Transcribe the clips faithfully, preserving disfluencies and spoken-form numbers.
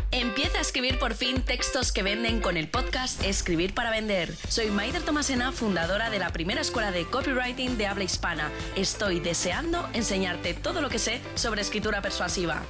Empieza a escribir por fin textos que venden con el podcast Escribir para Vender. Soy Maider Tomasena, fundadora de la primera escuela de copywriting de habla hispana. Estoy deseando enseñarte todo lo que sé sobre escritura persuasiva.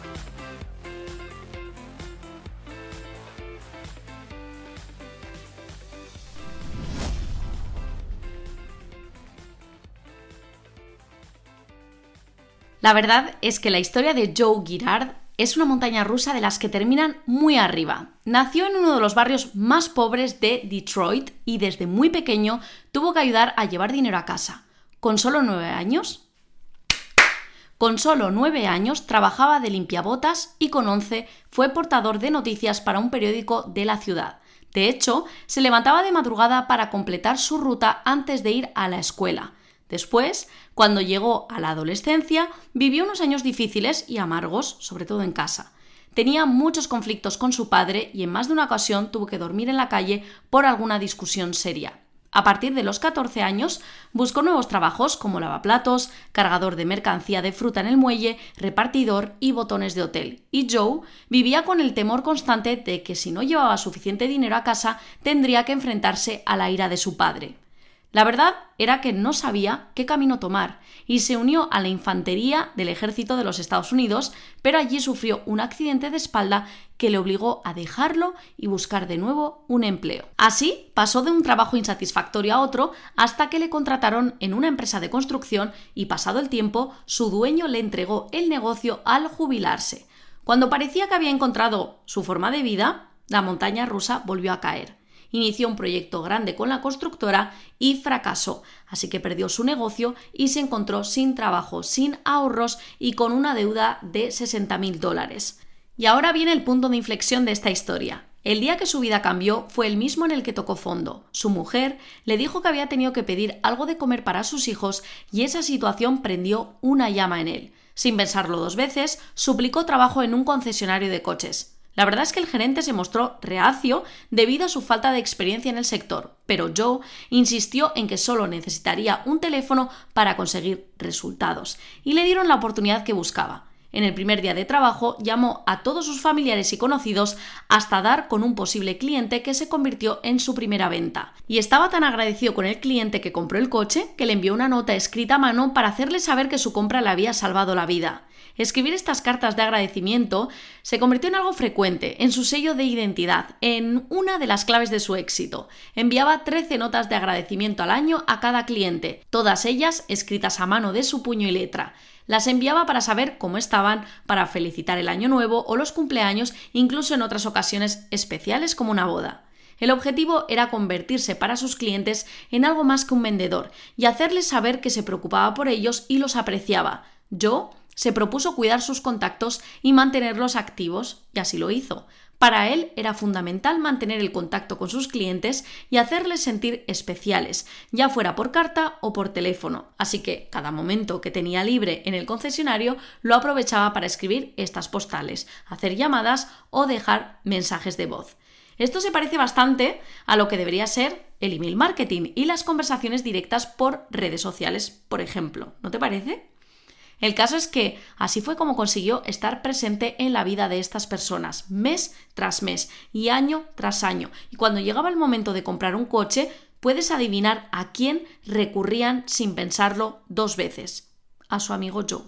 La verdad es que la historia de Joe Girard es una montaña rusa de las que terminan muy arriba. Nació en uno de los barrios más pobres de Detroit y desde muy pequeño tuvo que ayudar a llevar dinero a casa. ¿Con solo nueve años? Con solo nueve años trabajaba de limpiabotas y con once fue portador de noticias para un periódico de la ciudad. De hecho, se levantaba de madrugada para completar su ruta antes de ir a la escuela. Después, cuando llegó a la adolescencia, vivió unos años difíciles y amargos, sobre todo en casa. Tenía muchos conflictos con su padre y en más de una ocasión tuvo que dormir en la calle por alguna discusión seria. A partir de los catorce años, buscó nuevos trabajos como lavaplatos, cargador de mercancía de fruta en el muelle, repartidor y botones de hotel. Y Joe vivía con el temor constante de que si no llevaba suficiente dinero a casa, tendría que enfrentarse a la ira de su padre. La verdad era que no sabía qué camino tomar y se unió a la infantería del ejército de los Estados Unidos, pero allí sufrió un accidente de espalda que le obligó a dejarlo y buscar de nuevo un empleo. Así pasó de un trabajo insatisfactorio a otro hasta que le contrataron en una empresa de construcción y pasado el tiempo su dueño le entregó el negocio al jubilarse. Cuando parecía que había encontrado su forma de vida, la montaña rusa volvió a caer. Inició un proyecto grande con la constructora y fracasó, así que perdió su negocio y se encontró sin trabajo, sin ahorros y con una deuda de sesenta mil dólares. Y ahora viene el punto de inflexión de esta historia. El día que su vida cambió fue el mismo en el que tocó fondo. Su mujer le dijo que había tenido que pedir algo de comer para sus hijos y esa situación prendió una llama en él. Sin pensarlo dos veces, suplicó trabajo en un concesionario de coches. La verdad es que el gerente se mostró reacio debido a su falta de experiencia en el sector, pero Joe insistió en que solo necesitaría un teléfono para conseguir resultados y le dieron la oportunidad que buscaba. En el primer día de trabajo llamó a todos sus familiares y conocidos hasta dar con un posible cliente que se convirtió en su primera venta. Y estaba tan agradecido con el cliente que compró el coche que le envió una nota escrita a mano para hacerle saber que su compra le había salvado la vida. Escribir estas cartas de agradecimiento se convirtió en algo frecuente, en su sello de identidad, en una de las claves de su éxito. Enviaba trece notas de agradecimiento al año a cada cliente, todas ellas escritas a mano de su puño y letra. Las enviaba para saber cómo estaban, para felicitar el año nuevo o los cumpleaños, incluso en otras ocasiones especiales como una boda. El objetivo era convertirse para sus clientes en algo más que un vendedor y hacerles saber que se preocupaba por ellos y los apreciaba. Yo se propuso cuidar sus contactos y mantenerlos activos, y así lo hizo. Para él era fundamental mantener el contacto con sus clientes y hacerles sentir especiales, ya fuera por carta o por teléfono. Así que cada momento que tenía libre en el concesionario lo aprovechaba para escribir estas postales, hacer llamadas o dejar mensajes de voz. Esto se parece bastante a lo que debería ser el email marketing y las conversaciones directas por redes sociales, por ejemplo. ¿No te parece? El caso es que así fue como consiguió estar presente en la vida de estas personas, mes tras mes y año tras año. Y cuando llegaba el momento de comprar un coche, puedes adivinar a quién recurrían sin pensarlo dos veces. A su amigo Joe.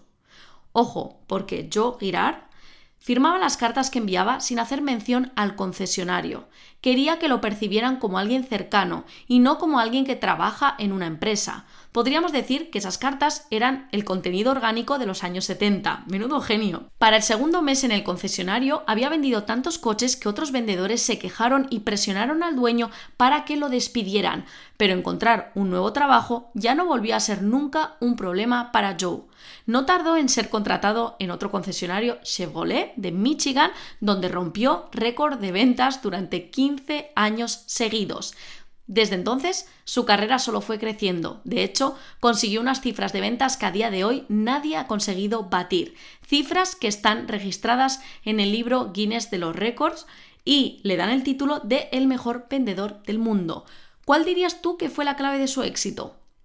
Ojo, porque Joe Girard firmaba las cartas que enviaba sin hacer mención al concesionario. Quería que lo percibieran como alguien cercano y no como alguien que trabaja en una empresa. Podríamos decir que esas cartas eran el contenido orgánico de los años setenta. Menudo genio. Para el segundo mes en el concesionario había vendido tantos coches que otros vendedores se quejaron y presionaron al dueño para que lo despidieran. Pero encontrar un nuevo trabajo ya no volvió a ser nunca un problema para Joe. No tardó en ser contratado en otro concesionario Chevrolet de Michigan, donde rompió récord de ventas durante quince años seguidos. Desde entonces, su carrera solo fue creciendo. De hecho, consiguió unas cifras de ventas que a día de hoy nadie ha conseguido batir. Cifras que están registradas en el libro Guinness de los Récords y le dan el título de el mejor vendedor del mundo. ¿Cuál dirías tú que fue la clave de su éxito?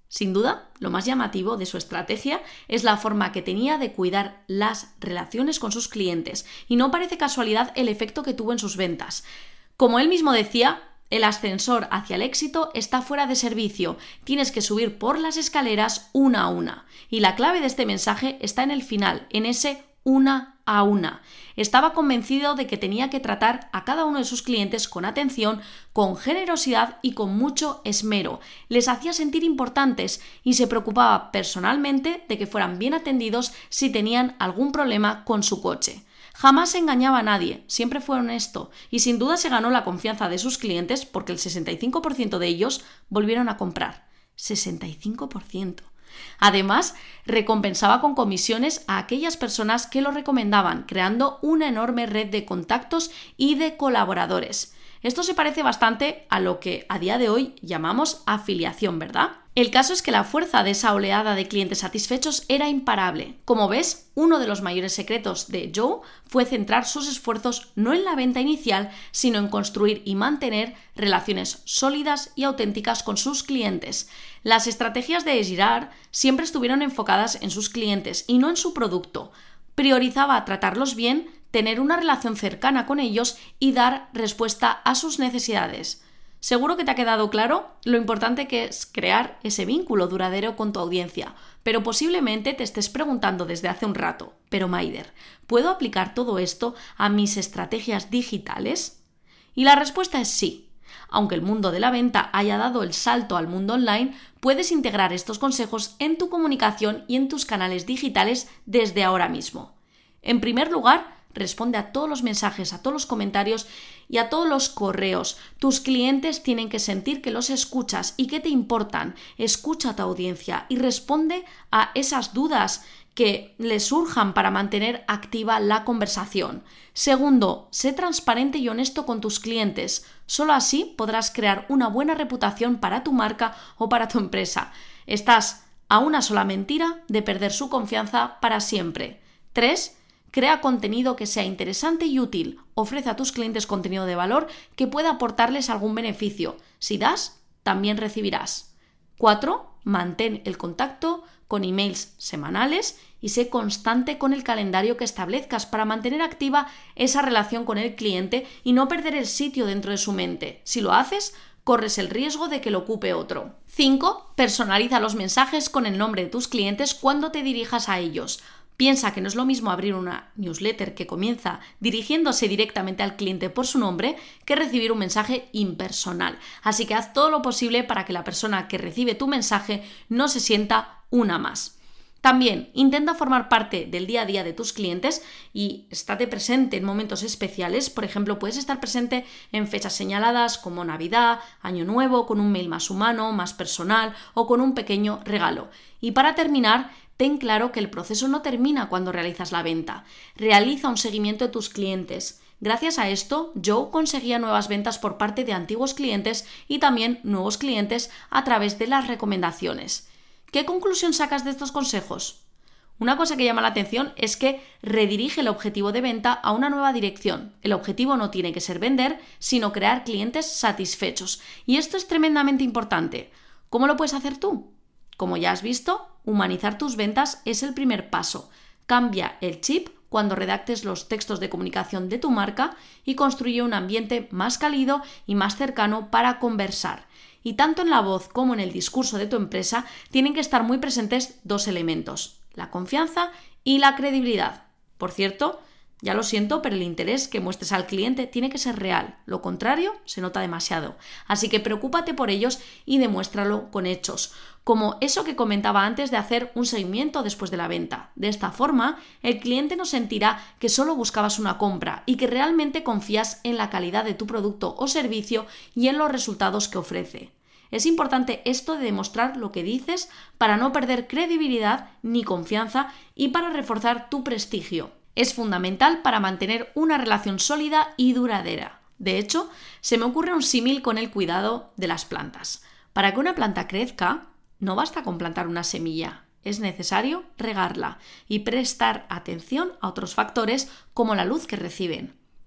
Sin duda, lo más llamativo de su estrategia es la forma que tenía de cuidar las relaciones con sus clientes, y no parece casualidad el efecto que tuvo en sus ventas. Como él mismo decía, el ascensor hacia el éxito está fuera de servicio, tienes que subir por las escaleras una a una. Y la clave de este mensaje está en el final, en ese una a una. Estaba convencido de que tenía que tratar a cada uno de sus clientes con atención, con generosidad y con mucho esmero. Les hacía sentir importantes y se preocupaba personalmente de que fueran bien atendidos si tenían algún problema con su coche. Jamás engañaba a nadie, siempre fue honesto y sin duda se ganó la confianza de sus clientes porque el sesenta y cinco por ciento de ellos volvieron a comprar. sesenta y cinco por ciento. Además, recompensaba con comisiones a aquellas personas que lo recomendaban, creando una enorme red de contactos y de colaboradores. Esto se parece bastante a lo que a día de hoy llamamos afiliación, ¿verdad? El caso es que la fuerza de esa oleada de clientes satisfechos era imparable. Como ves, uno de los mayores secretos de Joe fue centrar sus esfuerzos no en la venta inicial, sino en construir y mantener relaciones sólidas y auténticas con sus clientes. Las estrategias de Girard siempre estuvieron enfocadas en sus clientes y no en su producto. Priorizaba tratarlos bien, tener una relación cercana con ellos y dar respuesta a sus necesidades. Seguro que te ha quedado claro lo importante que es crear ese vínculo duradero con tu audiencia, pero posiblemente te estés preguntando desde hace un rato, pero Maider, ¿puedo aplicar todo esto a mis estrategias digitales? Y la respuesta es sí. Aunque el mundo de la venta haya dado el salto al mundo online, puedes integrar estos consejos en tu comunicación y en tus canales digitales desde ahora mismo. En primer lugar, responde a todos los mensajes, a todos los comentarios y a todos los correos. Tus clientes tienen que sentir que los escuchas y que te importan. Escucha a tu audiencia y responde a esas dudas que les surjan para mantener activa la conversación. Segundo, sé transparente y honesto con tus clientes. Solo así podrás crear una buena reputación para tu marca o para tu empresa. Estás a una sola mentira de perder su confianza para siempre. Tres, crea contenido que sea interesante y útil. Ofrece a tus clientes contenido de valor que pueda aportarles algún beneficio. Si das, también recibirás. cuatro. Mantén el contacto con emails semanales y sé constante con el calendario que establezcas para mantener activa esa relación con el cliente y no perder el sitio dentro de su mente. Si lo haces, corres el riesgo de que lo ocupe otro. cinco. Personaliza los mensajes con el nombre de tus clientes cuando te dirijas a ellos. Piensa que no es lo mismo abrir una newsletter que comienza dirigiéndose directamente al cliente por su nombre que recibir un mensaje impersonal. Así que haz todo lo posible para que la persona que recibe tu mensaje no se sienta una más. También intenta formar parte del día a día de tus clientes y estate presente en momentos especiales. Por ejemplo, puedes estar presente en fechas señaladas como Navidad, Año Nuevo, con un mail más humano, más personal o con un pequeño regalo. Y para terminar, ten claro que el proceso no termina cuando realizas la venta. Realiza un seguimiento de tus clientes. Gracias a esto, Joe conseguía nuevas ventas por parte de antiguos clientes y también nuevos clientes a través de las recomendaciones. ¿Qué conclusión sacas de estos consejos? Una cosa que llama la atención es que redirige el objetivo de venta a una nueva dirección. El objetivo no tiene que ser vender, sino crear clientes satisfechos. Y esto es tremendamente importante. ¿Cómo lo puedes hacer tú? Como ya has visto, humanizar tus ventas es el primer paso. Cambia el chip cuando redactes los textos de comunicación de tu marca y construye un ambiente más cálido y más cercano para conversar. Y tanto en la voz como en el discurso de tu empresa tienen que estar muy presentes dos elementos: la confianza y la credibilidad. Por cierto, ya lo siento, pero el interés que muestres al cliente tiene que ser real. Lo contrario se nota demasiado. Así que preocúpate por ellos y demuéstralo con hechos, como eso que comentaba antes de hacer un seguimiento después de la venta. De esta forma, el cliente no sentirá que solo buscabas una compra y que realmente confías en la calidad de tu producto o servicio y en los resultados que ofrece. Es importante esto de demostrar lo que dices para no perder credibilidad ni confianza y para reforzar tu prestigio. Es fundamental para mantener una relación sólida y duradera. De hecho, se me ocurre un símil con el cuidado de las plantas. Para que una planta crezca, no basta con plantar una semilla. Es necesario regarla y prestar atención a otros factores como la luz que reciben.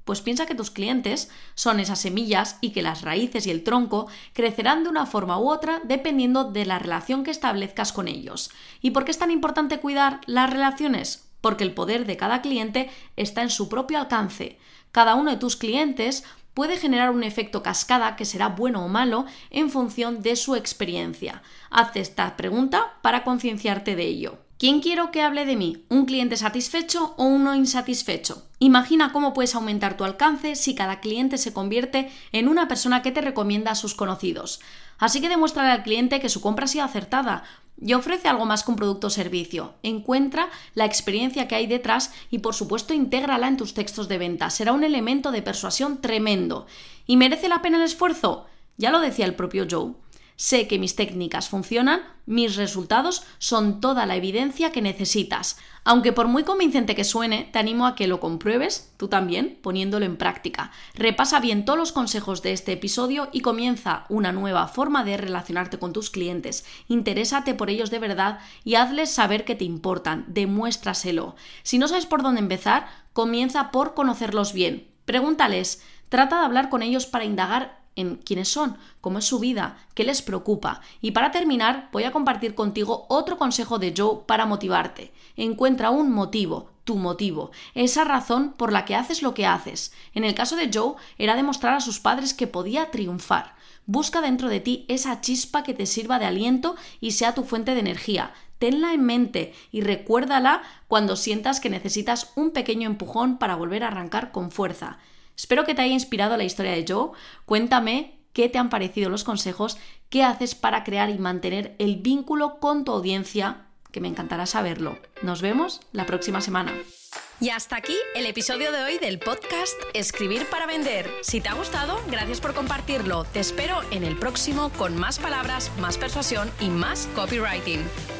Pues piensa que tus clientes son esas semillas y que las raíces y el tronco crecerán de una forma u otra dependiendo de la relación que establezcas con ellos. ¿Y por qué es tan importante cuidar las relaciones? Porque el poder de cada cliente está en su propio alcance. Cada uno de tus clientes puede generar un efecto cascada que será bueno o malo en función de su experiencia. Haz esta pregunta para concienciarte de ello. ¿Quién quiero que hable de mí? ¿Un cliente satisfecho o uno insatisfecho? Imagina cómo puedes aumentar tu alcance si cada cliente se convierte en una persona que te recomienda a sus conocidos. Así que demuéstrale al cliente que su compra ha sido acertada y ofrece algo más que un producto o servicio. Encuentra la experiencia que hay detrás y, por supuesto, intégrala en tus textos de venta. Será un elemento de persuasión tremendo. ¿Y merece la pena el esfuerzo? Ya lo decía el propio Joe. Sé que mis técnicas funcionan, mis resultados son toda la evidencia que necesitas. Aunque por muy convincente que suene, te animo a que lo compruebes, tú también, poniéndolo en práctica. Repasa bien todos los consejos de este episodio y comienza una nueva forma de relacionarte con tus clientes. Interésate por ellos de verdad y hazles saber que te importan, demuéstraselo. Si no sabes por dónde empezar, comienza por conocerlos bien. Pregúntales, trata de hablar con ellos para indagar en quiénes son, cómo es su vida, qué les preocupa. Y para terminar, voy a compartir contigo otro consejo de Joe para motivarte. Encuentra un motivo, tu motivo, esa razón por la que haces lo que haces. En el caso de Joe, era demostrar a sus padres que podía triunfar. Busca dentro de ti esa chispa que te sirva de aliento y sea tu fuente de energía. Tenla en mente y recuérdala cuando sientas que necesitas un pequeño empujón para volver a arrancar con fuerza. Espero que te haya inspirado la historia de Joe. Cuéntame qué te han parecido los consejos, qué haces para crear y mantener el vínculo con tu audiencia, que me encantará saberlo. Nos vemos la próxima semana. Y hasta aquí el episodio de hoy del podcast Escribir para Vender. Si te ha gustado, gracias por compartirlo. Te espero en el próximo con más palabras, más persuasión y más copywriting.